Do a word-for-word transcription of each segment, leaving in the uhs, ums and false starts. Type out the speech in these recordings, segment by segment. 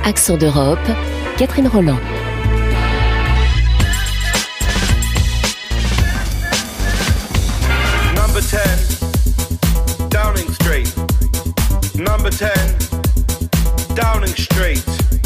Accent d'Europe, Catherine Roland. Number ten, Downing Street. Number ten, Downing Street.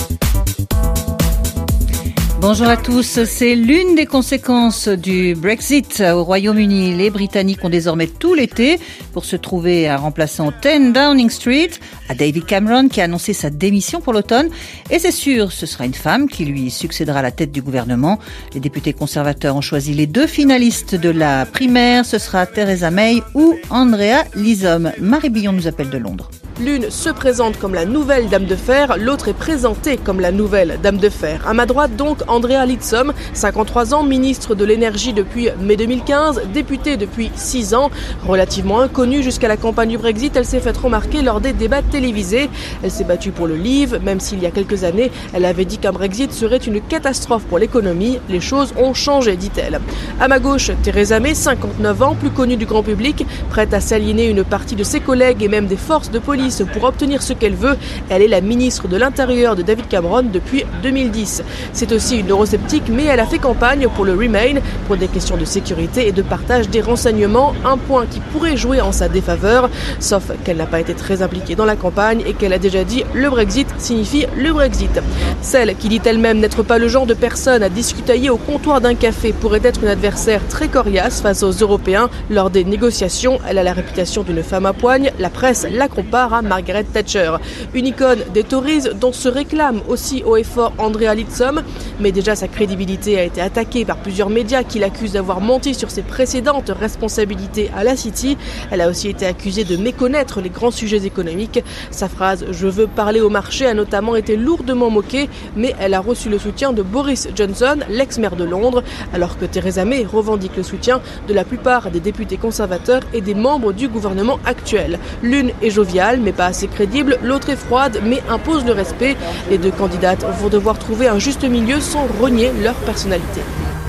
Bonjour à tous, c'est l'une des conséquences du Brexit au Royaume-Uni. Les Britanniques ont désormais tout l'été pour se trouver un remplaçant dix Downing Street à David Cameron qui a annoncé sa démission pour l'automne. Et c'est sûr, ce sera une femme qui lui succédera à la tête du gouvernement. Les députés conservateurs ont choisi les deux finalistes de la primaire. Ce sera Theresa May ou Andrea Leadsom. Marie Billon nous appelle de Londres. L'une se présente comme la nouvelle dame de fer, l'autre est présentée comme la nouvelle dame de fer. À ma droite donc, Andrea Leadsom, cinquante-trois ans, ministre de l'énergie depuis mai deux mille quinze, députée depuis six ans. Relativement inconnue jusqu'à la campagne du Brexit, elle s'est faite remarquer lors des débats télévisés. Elle s'est battue pour le Leave, même s'il y a quelques années, elle avait dit qu'un Brexit serait une catastrophe pour l'économie. Les choses ont changé, dit-elle. À ma gauche, Theresa May, cinquante-neuf ans, plus connue du grand public, prête à s'aliéner une partie de ses collègues et même des forces de police pour obtenir ce qu'elle veut. Elle est la ministre de l'Intérieur de David Cameron depuis deux mille dix. C'est aussi une eurosceptique, mais elle a fait campagne pour le Remain, pour des questions de sécurité et de partage des renseignements, un point qui pourrait jouer en sa défaveur, sauf qu'elle n'a pas été très impliquée dans la campagne et qu'elle a déjà dit « le Brexit signifie le Brexit ». Celle qui dit elle-même n'être pas le genre de personne à discutailler au comptoir d'un café pourrait être une adversaire très coriace face aux Européens lors des négociations. Elle a la réputation d'une femme à poigne, la presse la compare à Margaret Thatcher. Une icône des Tories dont se réclame aussi haut et fort Andrea Leadsom, mais déjà sa crédibilité a été attaquée par plusieurs médias qui l'accusent d'avoir menti sur ses précédentes responsabilités à la City. Elle a aussi été accusée de méconnaître les grands sujets économiques. Sa phrase « Je veux parler au marché » a notamment été lourdement moquée, mais elle a reçu le soutien de Boris Johnson, l'ex-maire de Londres, alors que Theresa May revendique le soutien de la plupart des députés conservateurs et des membres du gouvernement actuel. L'une est joviale, mais pas assez crédible, l'autre est froide, mais impose le respect. Les deux candidates vont devoir trouver un juste milieu sans renier leur personnalité.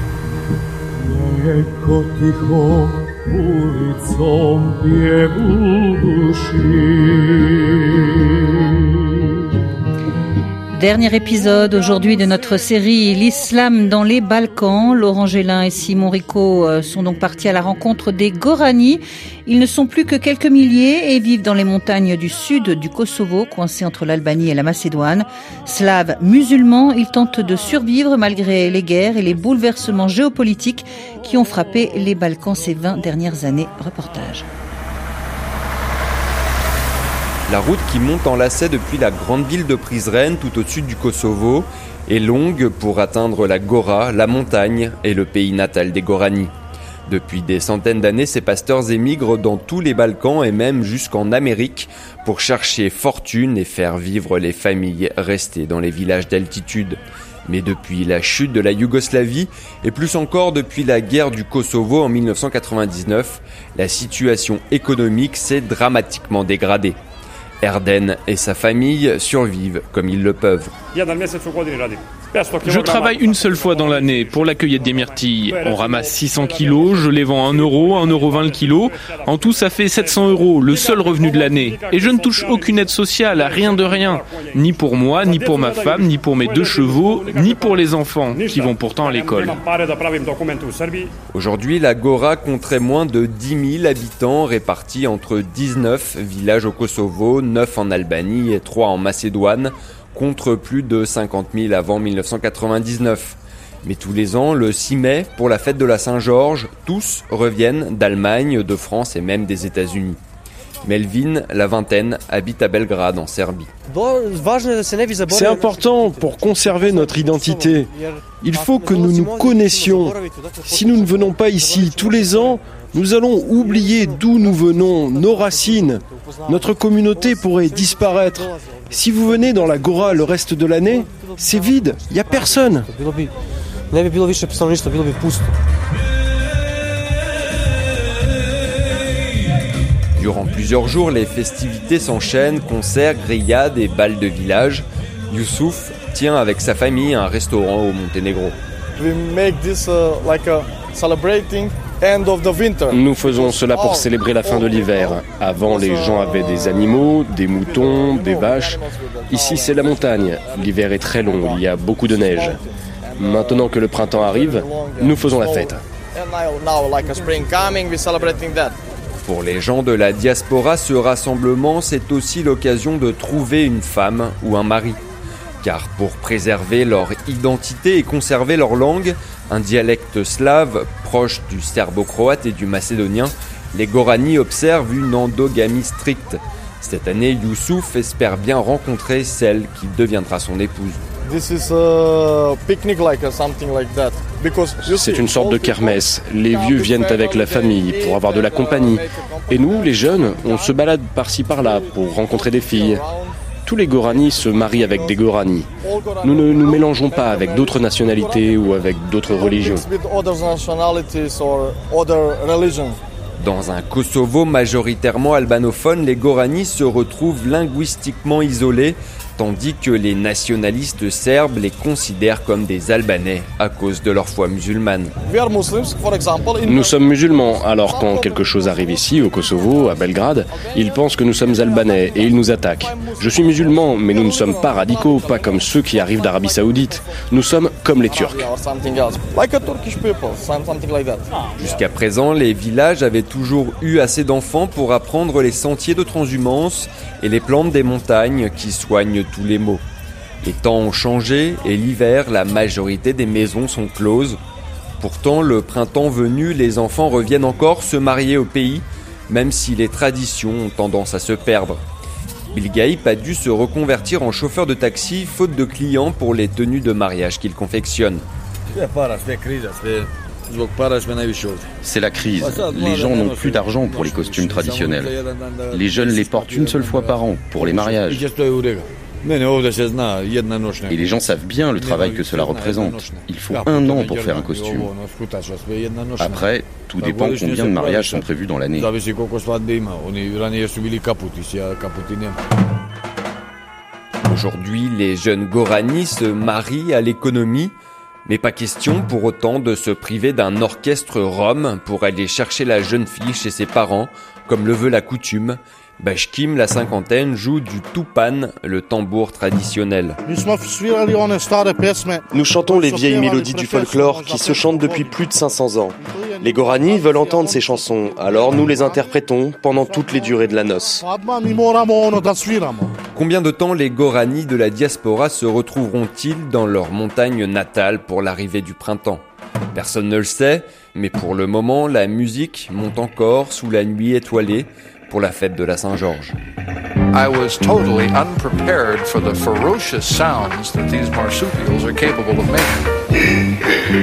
Dernier épisode aujourd'hui de notre série L'Islam dans les Balkans. Laurent Gélin et Simon Rico sont donc partis à la rencontre des Gorani. Ils ne sont plus que quelques milliers et vivent dans les montagnes du sud du Kosovo, coincés entre l'Albanie et la Macédoine. Slaves musulmans, ils tentent de survivre malgré les guerres et les bouleversements géopolitiques qui ont frappé les Balkans ces vingt dernières années. Reportage. La route qui monte en lacet depuis la grande ville de Prizren, tout au sud du Kosovo, est longue pour atteindre la Gora, la montagne et le pays natal des Gorani. Depuis des centaines d'années, ces pasteurs émigrent dans tous les Balkans et même jusqu'en Amérique pour chercher fortune et faire vivre les familles restées dans les villages d'altitude. Mais depuis la chute de la Yougoslavie, et plus encore depuis la guerre du Kosovo en dix-neuf cent quatre-vingt-dix-neuf, la situation économique s'est dramatiquement dégradée. Erden et sa famille survivent comme ils le peuvent. Je travaille une seule fois dans l'année pour la cueillette des myrtilles. On ramasse six cents kilos, je les vends un euro, un euro vingt le kilo. En tout, ça fait sept cents euros, le seul revenu de l'année. Et je ne touche aucune aide sociale, rien de rien. Ni pour moi, ni pour ma femme, ni pour mes deux chevaux, ni pour les enfants, qui vont pourtant à l'école. Aujourd'hui, la Gora compterait moins de dix mille habitants répartis entre dix-neuf villages au Kosovo, neuf en Albanie et trois en Macédoine, contre plus de cinquante mille avant dix-neuf cent quatre-vingt-dix-neuf. Mais tous les ans, le six mai, pour la fête de la Saint-Georges, tous reviennent d'Allemagne, de France et même des États-Unis. Melvin, la vingtaine, habite à Belgrade, en Serbie. C'est important pour conserver notre identité. Il faut que nous nous connaissions. Si nous ne venons pas ici tous les ans, nous allons oublier d'où nous venons, nos racines. Notre communauté pourrait disparaître. Si vous venez dans la Gora le reste de l'année, c'est vide, il n'y a personne. Durant plusieurs jours, les festivités s'enchaînent, concerts, grillades et bals de village. Youssouf tient avec sa famille un restaurant au Monténégro. We make this uh, like a celebrating Nous faisons cela pour célébrer la fin de l'hiver. Avant, les gens avaient des animaux, des moutons, des vaches. Ici, c'est la montagne. L'hiver est très long, il y a beaucoup de neige. Maintenant que le printemps arrive, nous faisons la fête. Pour les gens de la diaspora, ce rassemblement, c'est aussi l'occasion de trouver une femme ou un mari. Car pour préserver leur identité et conserver leur langue, un dialecte slave proche du serbo-croate et du macédonien, les Gorani observent une endogamie stricte. Cette année, Youssouf espère bien rencontrer celle qui deviendra son épouse. C'est une sorte de kermesse. Les vieux viennent avec la famille pour avoir de la compagnie. Et nous, les jeunes, on se balade par-ci par-là pour rencontrer des filles. Tous les Gorani se marient avec des Gorani. Nous ne nous mélangeons pas avec d'autres nationalités ou avec d'autres religions. Dans un Kosovo majoritairement albanophone, les Gorani se retrouvent linguistiquement isolés, tandis que les nationalistes serbes les considèrent comme des Albanais à cause de leur foi musulmane. Nous sommes musulmans, alors quand quelque chose arrive ici, au Kosovo, à Belgrade, ils pensent que nous sommes Albanais et ils nous attaquent. Je suis musulman, mais nous ne sommes pas radicaux, pas comme ceux qui arrivent d'Arabie Saoudite. Nous sommes comme les Turcs. Jusqu'à présent, les villages avaient toujours eu assez d'enfants pour apprendre les sentiers de transhumance et les plantes des montagnes qui soignent tous les maux. Les temps ont changé et l'hiver, la majorité des maisons sont closes. Pourtant, le printemps venu, les enfants reviennent encore se marier au pays, même si les traditions ont tendance à se perdre. Bilgaïp a dû se reconvertir en chauffeur de taxi faute de clients pour les tenues de mariage qu'il confectionne. C'est la crise. Les gens n'ont plus d'argent pour les costumes traditionnels. Les jeunes les portent une seule fois par an pour les mariages. Et les gens savent bien le travail que cela représente. Il faut un an pour faire un costume. Après, tout dépend combien de mariages sont prévus dans l'année. Aujourd'hui, les jeunes Gorani se marient à l'économie, mais pas question pour autant de se priver d'un orchestre rom pour aller chercher la jeune fille chez ses parents, comme le veut la coutume. Bashkim, la cinquantaine, joue du toupan, le tambour traditionnel. Nous chantons les vieilles mélodies du folklore qui se chantent depuis plus de cinq cents ans. Les Gorani veulent entendre ces chansons, alors nous les interprétons pendant toutes les durées de la noce. Combien de temps les Gorani de la diaspora se retrouveront-ils dans leur montagne natale pour l'arrivée du printemps ? Personne ne le sait, mais pour le moment, la musique monte encore sous la nuit étoilée pour la fête de la Saint-Georges. I was totally unprepared for the ferocious sounds that these marsupials are capable of making.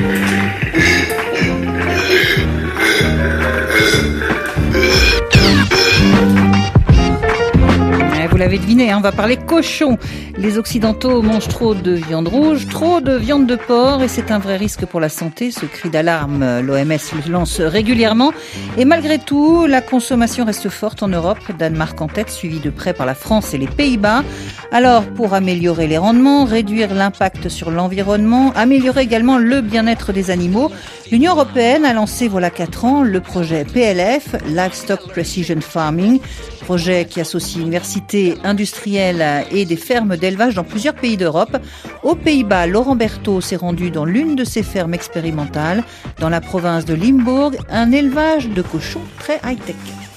Vous l'avez deviné, hein, on va parler cochon. Les Occidentaux mangent trop de viande rouge, trop de viande de porc et c'est un vrai risque pour la santé. Ce cri d'alarme, l'O M S le lance régulièrement. Et malgré tout, la consommation reste forte en Europe. Danemark en tête, suivi de près par la France et les Pays-Bas. Alors, pour améliorer les rendements, réduire l'impact sur l'environnement, améliorer également le bien-être des animaux, l'Union européenne a lancé voilà quatre ans le projet P L F, Livestock Precision Farming, projet qui associe universités, industriels et des fermes d'élevage dans plusieurs pays d'Europe. Aux Pays-Bas, Laurent Berthaud s'est rendu dans l'une de ces fermes expérimentales, dans la province de Limbourg, un élevage de cochons très high-tech.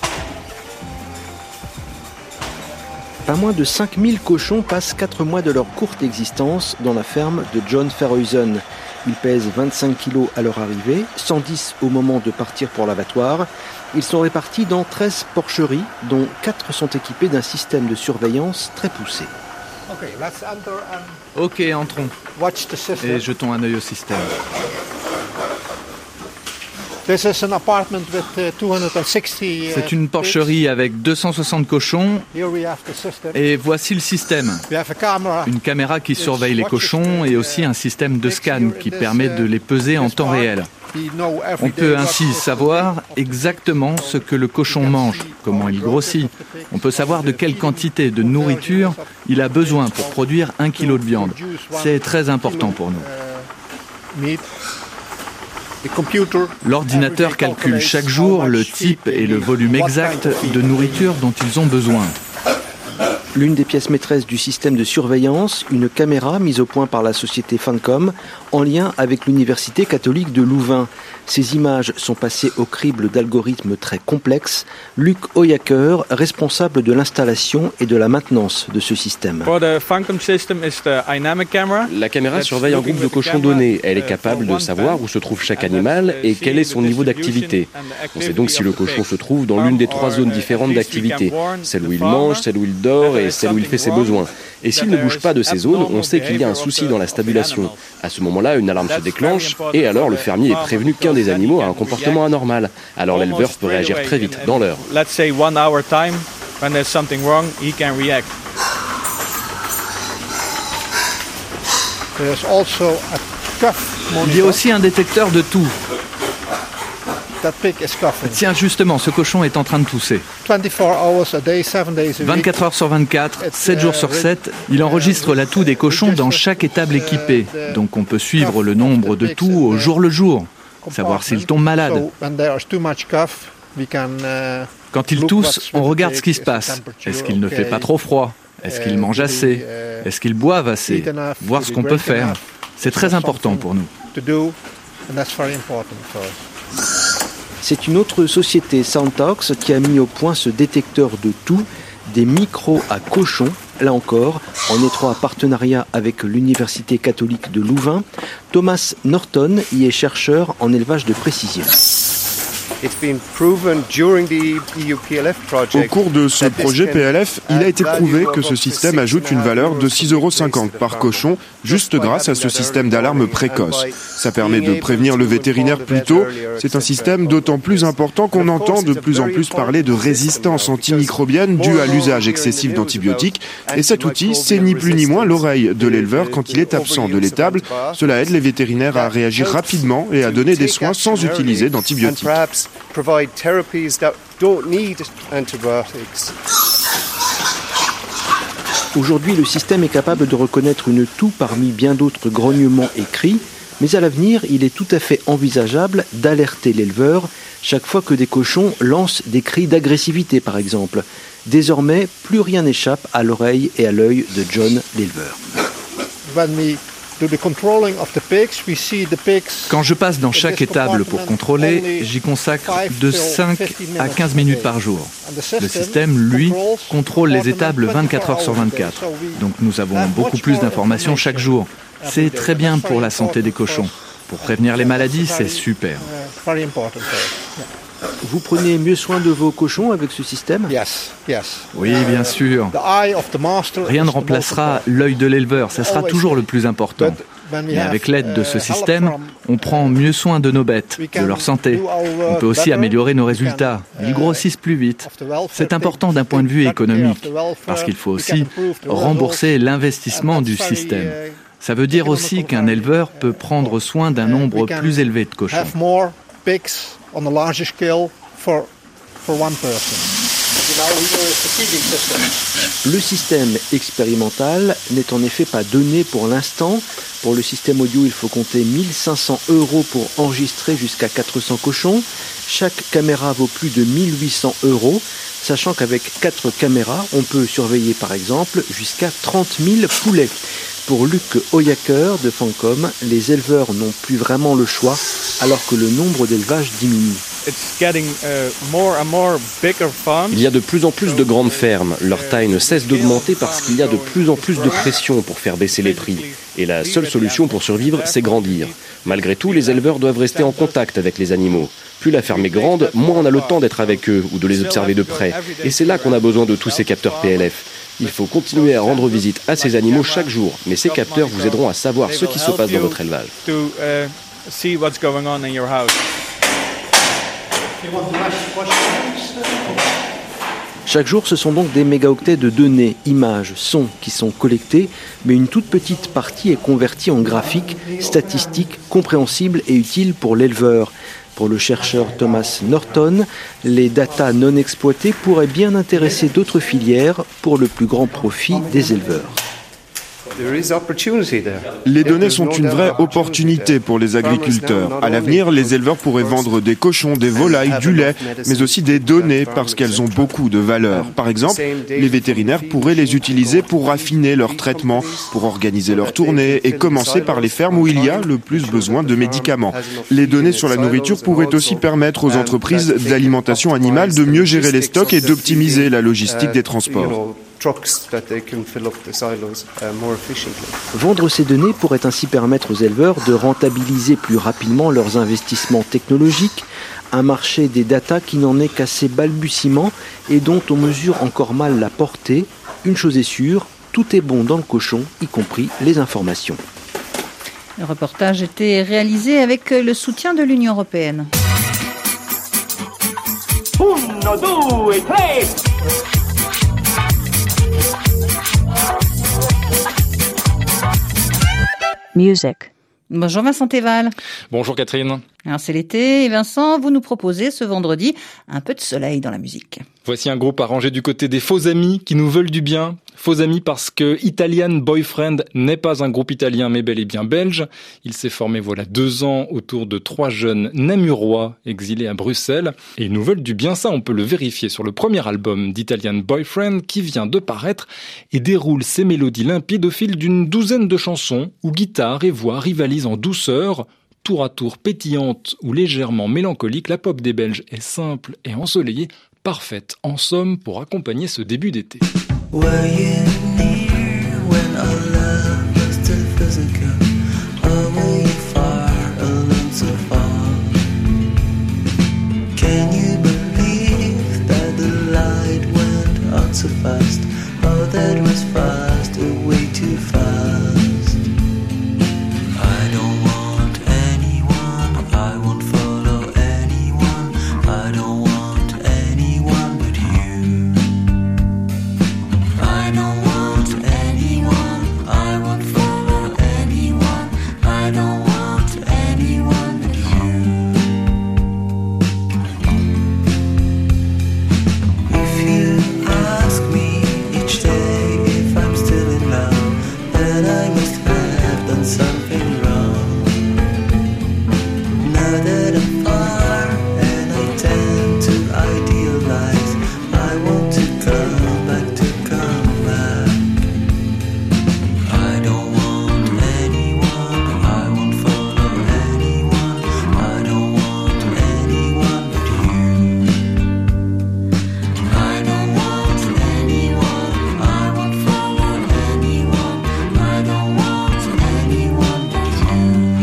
Pas moins de cinq mille cochons passent quatre mois de leur courte existence dans la ferme de John Verhuysen. Ils pèsent vingt-cinq kilos à leur arrivée, cent dix au moment de partir pour l'abattoir. Ils sont répartis dans treize porcheries, dont quatre sont équipées d'un système de surveillance très poussé. Ok, entrons. Et jetons un œil au système. C'est une porcherie avec deux cent soixante cochons et voici le système. Une caméra qui surveille les cochons et aussi un système de scan qui permet de les peser en temps réel. On peut ainsi savoir exactement ce que le cochon mange, comment il grossit. On peut savoir de quelle quantité de nourriture il a besoin pour produire un kilo de viande. C'est très important pour nous. L'ordinateur calcule chaque jour le type et le volume exact de nourriture dont ils ont besoin. L'une des pièces maîtresses du système de surveillance, une caméra mise au point par la société Fancom en lien avec l'université catholique de Louvain. Ces images sont passées au crible d'algorithmes très complexes. Luc Hoyaker, responsable de l'installation et de la maintenance de ce système. La caméra surveille un groupe de cochons donné. Elle est capable de savoir où se trouve chaque animal et quel est son niveau d'activité. On sait donc si le cochon se trouve dans l'une des trois zones différentes d'activité, celle où il mange, celle où il dort et celle où il fait ses besoins. Et s'il ne bouge pas de ces zones, on sait qu'il y a un souci dans la stabulation. À ce moment-là, une alarme se déclenche et alors le fermier est prévenu qu'un des animaux a un comportement anormal. Alors l'éleveur peut réagir très vite, dans l'heure. Il y a aussi un détecteur de toux. Tiens, justement, ce cochon est en train de tousser. vingt-quatre heures sur vingt-quatre, sept jours sur sept, il enregistre la toux des cochons dans chaque étable équipée. Donc on peut suivre le nombre de toux au jour le jour, savoir s'ils tombent malades. Quand ils toussent, on regarde ce qui se passe. Est-ce qu'il ne fait pas trop froid? Est-ce qu'ils mangent assez? Est-ce qu'ils boivent assez? Voir ce qu'on peut faire. C'est très important pour nous. C'est une autre société, Soundtox, qui a mis au point ce détecteur de toux, des micros à cochons, là encore, en étroit partenariat avec l'Université catholique de Louvain. Thomas Norton y est chercheur en élevage de précision. Au cours de ce projet P L F, il a été prouvé que ce système ajoute une valeur de six euros cinquante par cochon, juste grâce à ce système d'alarme précoce. Ça permet de prévenir le vétérinaire plus tôt. C'est un système d'autant plus important qu'on entend de plus en plus parler de résistance antimicrobienne due à l'usage excessif d'antibiotiques. Et cet outil, c'est ni plus ni moins l'oreille de l'éleveur quand il est absent de l'étable. Cela aide les vétérinaires à réagir rapidement et à donner des soins sans utiliser d'antibiotiques. Provide therapies that don't need antibiotics. Aujourd'hui, le système est capable de reconnaître une toux parmi bien d'autres grognements et cris, mais à l'avenir, il est tout à fait envisageable d'alerter l'éleveur chaque fois que des cochons lancent des cris d'agressivité, par exemple. Désormais, plus rien n'échappe à l'oreille et à l'œil de John, l'éleveur. Quand je passe dans chaque étable pour contrôler, j'y consacre de cinq à quinze minutes par jour. Le système, lui, contrôle les étables vingt-quatre heures sur vingt-quatre. Donc nous avons beaucoup plus d'informations chaque jour. C'est très bien pour la santé des cochons. Pour prévenir les maladies, c'est super. Vous prenez mieux soin de vos cochons avec ce système? Oui, bien sûr. Rien ne remplacera l'œil de l'éleveur, ça sera toujours le plus important. Mais avec l'aide de ce système, on prend mieux soin de nos bêtes, de leur santé. On peut aussi améliorer nos résultats. Ils grossissent plus vite. C'est important d'un point de vue économique, parce qu'il faut aussi rembourser l'investissement du système. Ça veut dire aussi qu'un éleveur peut prendre soin d'un nombre plus élevé de cochons. On a larger scale for, for one person. Le système expérimental n'est en effet pas donné pour l'instant. Pour le système audio, il faut compter mille cinq cents euros pour enregistrer jusqu'à quatre cents cochons. Chaque caméra vaut plus de mille huit cents euros, sachant qu'avec quatre caméras, on peut surveiller par exemple jusqu'à trente mille poulets. Pour Luc Hoyaker de Fancom, les éleveurs n'ont plus vraiment le choix alors que le nombre d'élevages diminue. Il y a de plus en plus de grandes fermes. Leur taille ne cesse d'augmenter parce qu'il y a de plus en plus de pression pour faire baisser les prix. Et la seule solution pour survivre, c'est grandir. Malgré tout, les éleveurs doivent rester en contact avec les animaux. Plus la ferme est grande, moins on a le temps d'être avec eux ou de les observer de près. Et c'est là qu'on a besoin de tous ces capteurs P L F. Il faut continuer à rendre visite à ces animaux chaque jour, mais ces capteurs vous aideront à savoir ce qui se passe dans votre élevage. Chaque jour, ce sont donc des mégaoctets de données, images, sons qui sont collectés, mais une toute petite partie est convertie en graphiques, statistiques, compréhensibles et utiles pour l'éleveur. Pour le chercheur Thomas Norton, les datas non exploitées pourraient bien intéresser d'autres filières pour le plus grand profit des éleveurs. Les données sont une vraie opportunité pour les agriculteurs. À l'avenir, les éleveurs pourraient vendre des cochons, des volailles, du lait, mais aussi des données parce qu'elles ont beaucoup de valeur. Par exemple, les vétérinaires pourraient les utiliser pour raffiner leur traitement, pour organiser leur tournée et commencer par les fermes où il y a le plus besoin de médicaments. Les données sur la nourriture pourraient aussi permettre aux entreprises d'alimentation animale de mieux gérer les stocks et d'optimiser la logistique des transports. Vendre ces données pourrait ainsi permettre aux éleveurs de rentabiliser plus rapidement leurs investissements technologiques, un marché des data qui n'en est qu'à ses balbutiements et dont on mesure encore mal la portée. Une chose est sûre, tout est bon dans le cochon, y compris les informations. Le reportage était réalisé avec le soutien de l'Union européenne. Uno, due, tre. Music. Bonjour Vincent Théval. Bonjour Catherine. Alors c'est l'été et Vincent, vous nous proposez ce vendredi un peu de soleil dans la musique. Voici un groupe à ranger du côté des faux amis qui nous veulent du bien. Faux amis parce que Italian Boyfriend n'est pas un groupe italien mais bel et bien belge. Il s'est formé voilà deux ans autour de trois jeunes namurois exilés à Bruxelles. Et ils nous veulent du bien, ça on peut le vérifier sur le premier album d'Italian Boyfriend qui vient de paraître et déroule ses mélodies limpides au fil d'une douzaine de chansons où guitare et voix rivalisent en douceur. Tour à tour pétillante ou légèrement mélancolique, la pop des Belges est simple et ensoleillée, parfaite en somme pour accompagner ce début d'été. Were you near when our love was still physical? Or were you far, alone so far? Can you believe that the light went out so fast? Oh, that was fast, way too fast. I don't want anyone, I won't follow anyone, I don't want anyone but you. I don't want anyone, I won't follow anyone, I don't want anyone but you. If you ask me each day if I'm still in love, then I must have done something wrong. Now that I'm far and I tend to idealize, I want to come back to come back. I don't want anyone, I won't follow anyone, I don't want anyone but you. I don't want anyone, I won't follow anyone, I don't want anyone but you.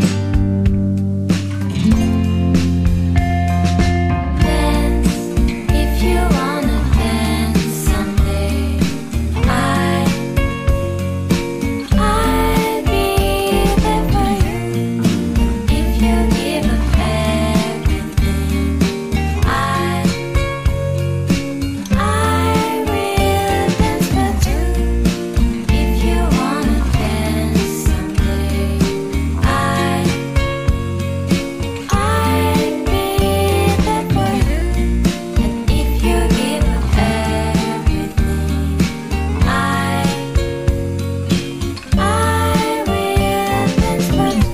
Dance, if you wanna dance someday, I, I'll be there for you. If you give up everything, I, I will dance for two. If you wanna dance someday, I, I'll be there for you. And if you give up everything, I, I will dance for you.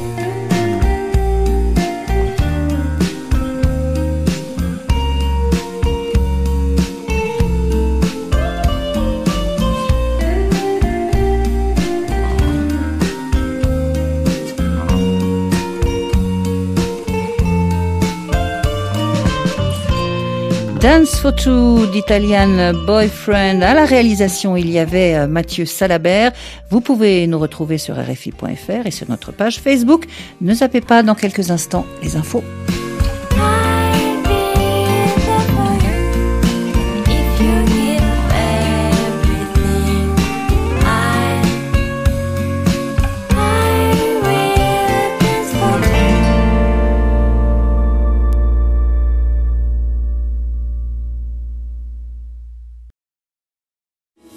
Dance for Two d'Italian Boyfriend. À la réalisation, il y avait euh, Mathieu Salabert. Vous pouvez nous retrouver sur R F I point F R et sur notre page Facebook. Ne zappez pas, dans quelques instants, les infos.